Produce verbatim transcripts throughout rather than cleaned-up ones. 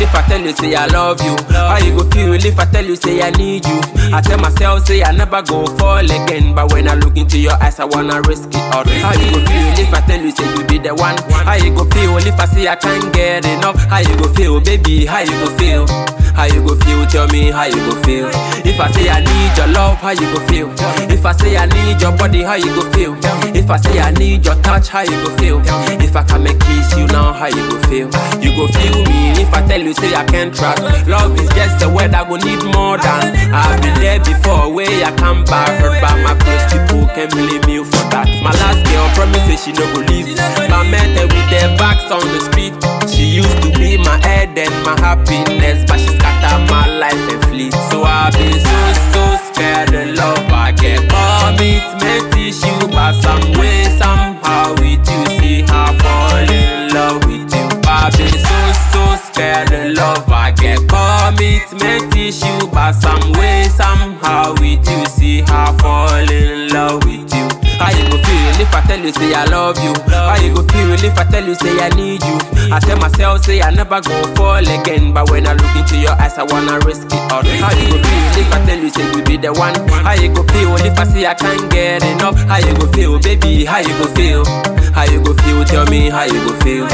if I tell you say I love you? How you go feel if I tell you say I need you? I tell myself say I never go fall again, but when I look into your eyes I wanna risk it all. How you go feel if I tell you say you be the one? How you go feel if I say I can't get enough? How you go feel, baby? How you go feel? How you go feel? Tell me how you go feel. If I say I need your love, how you go feel? If I say I need your body, how you go feel? If I say I need your touch, how you go feel? If I can make kiss you now, how you go feel? You go feel me if I tell you say I can't trust. Love is just a word I go need more than. I've been there before, where I come back. Hurt by my close people, can't blame you for that. My last girl promised she no go leave. I met her with their backs on the street. She used to be my head and my happiness, but she scattered my life and flee. So I've been so, so scared of love. I get commitment issue, but some way, somehow with you, see how I fall in love with you. I've been so, so scared of love. I get commitment issue, but some way, somehow with you, see how I fall in love with you. How you go feel if I tell you say I love you? How you go feel if I tell you say I need you? I tell myself say I never go fall again, but when I look into your eyes I wanna risk it all. How you go feel if I tell you say you be the one? How you go feel if I say I can't get enough? How you go feel, baby? How you go feel? How you go feel? Tell me how you go feel.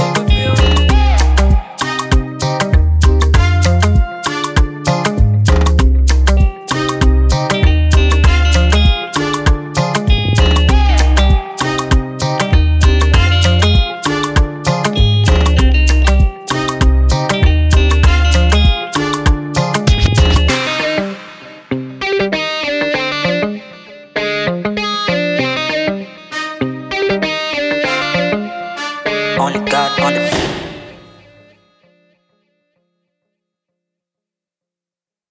Only God on the